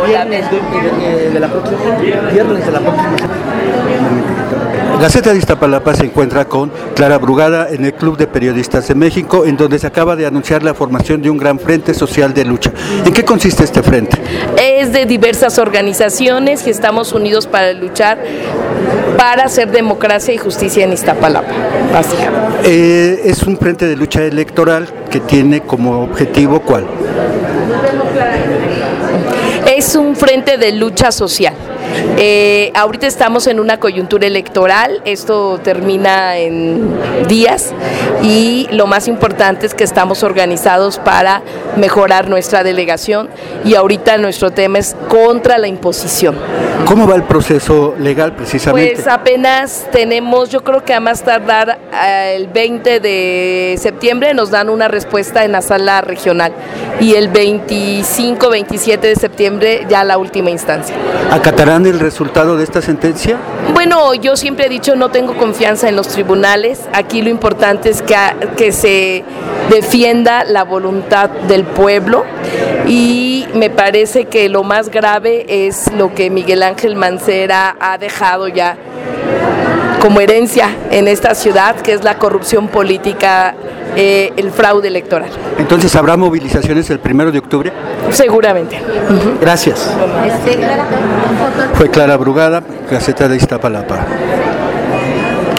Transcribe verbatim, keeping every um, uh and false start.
viernes de, de la próxima, viernes de la próxima. Gaceta de Iztapalapa se encuentra con Clara Brugada en el Club de Periodistas de México, en donde se acaba de anunciar la formación de un gran frente social de lucha. ¿En qué consiste este frente? Es de diversas organizaciones que estamos unidos para luchar para hacer democracia y justicia en Iztapalapa, básicamente. Eh, es un frente de lucha electoral que tiene como objetivo ¿cuál? Es un frente de lucha social. Eh, ahorita estamos en una coyuntura electoral, esto termina en días y lo más importante es que estamos organizados para mejorar nuestra delegación y ahorita nuestro tema es contra la imposición. ¿Cómo va el proceso legal precisamente? Pues apenas tenemos, yo creo que a más tardar eh, el veinte de septiembre nos dan una respuesta en la sala regional y el veinticinco, veintisiete de septiembre ya la última instancia. ¿Acatarán el resultado de esta sentencia? Bueno, yo siempre he dicho no tengo confianza en los tribunales, aquí lo importante es que, que se defienda la voluntad del pueblo y me parece que lo más grave es lo que Miguel Ángel Mancera ha dejado ya como herencia en esta ciudad, que es la corrupción política, eh, el fraude electoral. Entonces, ¿habrá movilizaciones el primero de octubre? Seguramente. Gracias. Fue Clara Brugada, Gaceta de Iztapalapa.